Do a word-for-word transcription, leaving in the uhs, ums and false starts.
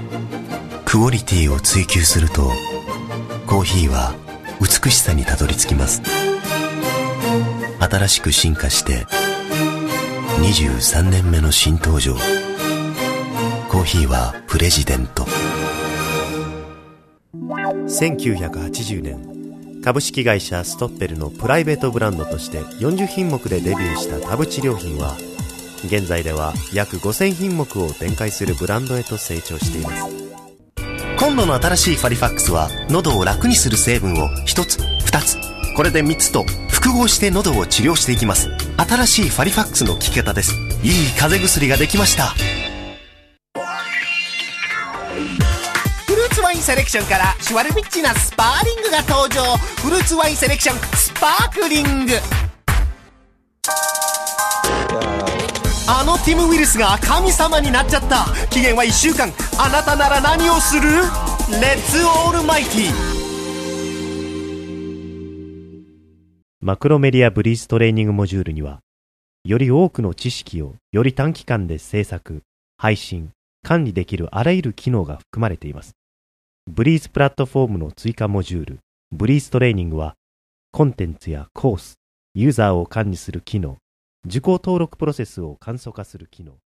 クオリティを追求すると、コーヒーは美しさにたどり着きます。新しく進化してにじゅうさんねんめの新登場、コーヒーはプレジデント。せんきゅうひゃくはちじゅうねん、株式会社ストッペルのプライベートブランドとしてよんじゅうひんもくでデビューした田淵良品は、現在では約ごせんひんもくを展開するブランドへと成長しています。今度の新しいファリファックスは、喉を楽にする成分をひとつ、ふたつ、これでみっつと複合して喉を治療していきます。新しいファリファックスの効き方です。いい風邪薬ができました。 フルーツワインセレクションからシュワルビッチなスパーリングが登場。フルーツワインセレクションスパークリング。あのティム・ウィルスが神様になっちゃった。期限はいっしゅうかん。あなたなら何をする？レッツオールマイティ。 マクロメディアブリーズトレーニングモジュールには、より多くの知識をより短期間で制作、配信、管理できるあらゆる機能が含まれています。ブリーズプラットフォームの追加モジュール、ブリーズトレーニングは、コンテンツやコース、ユーザーを管理する機能、受講登録プロセスを簡素化する機能、